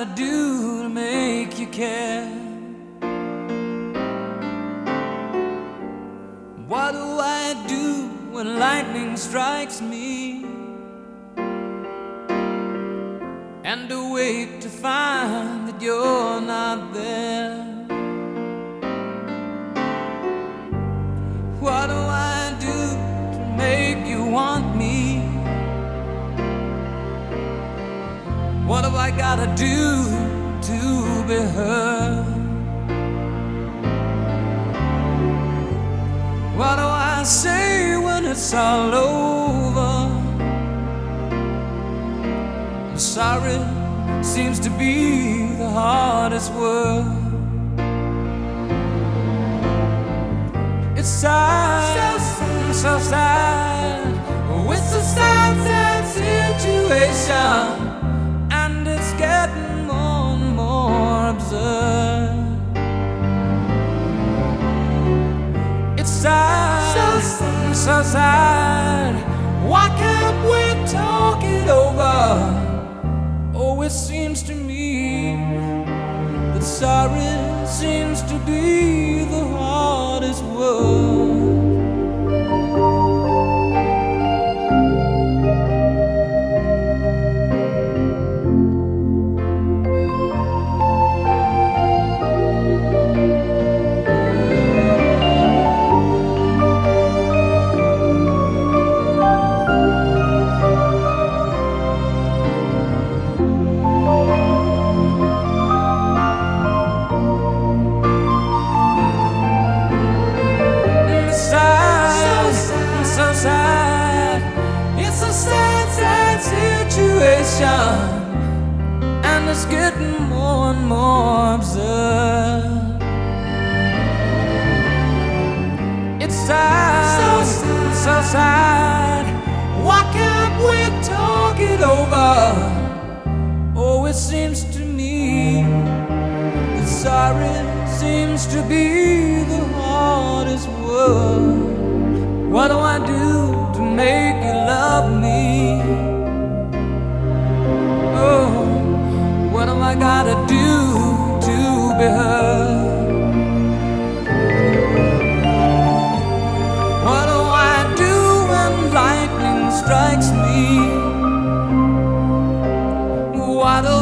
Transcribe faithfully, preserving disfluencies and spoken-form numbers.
gotta do to make you care? What do I do when lightning strikes me and awake to find that you're not there? What do I do to make you want me? What have I gotta do to be heard? What do I say when it's all over? I'm sorry seems to be the hardest word. It's sad, so sad, so sad. Oh, it's a sad, sad situation, and it's getting more and more absurd. It's sad, so sad, so sad. Why can't we talk it over? Oh, it seems to me that sorry seems to be the hardest word. And it's getting more and more absurd. It's sad, so sad, so sad. Why can't we talk it over? Oh, it seems to me that sorry seems to be the hardest word. What do I do to make you love me? What am I gotta do to be heard? What do I do when lightning strikes me? What do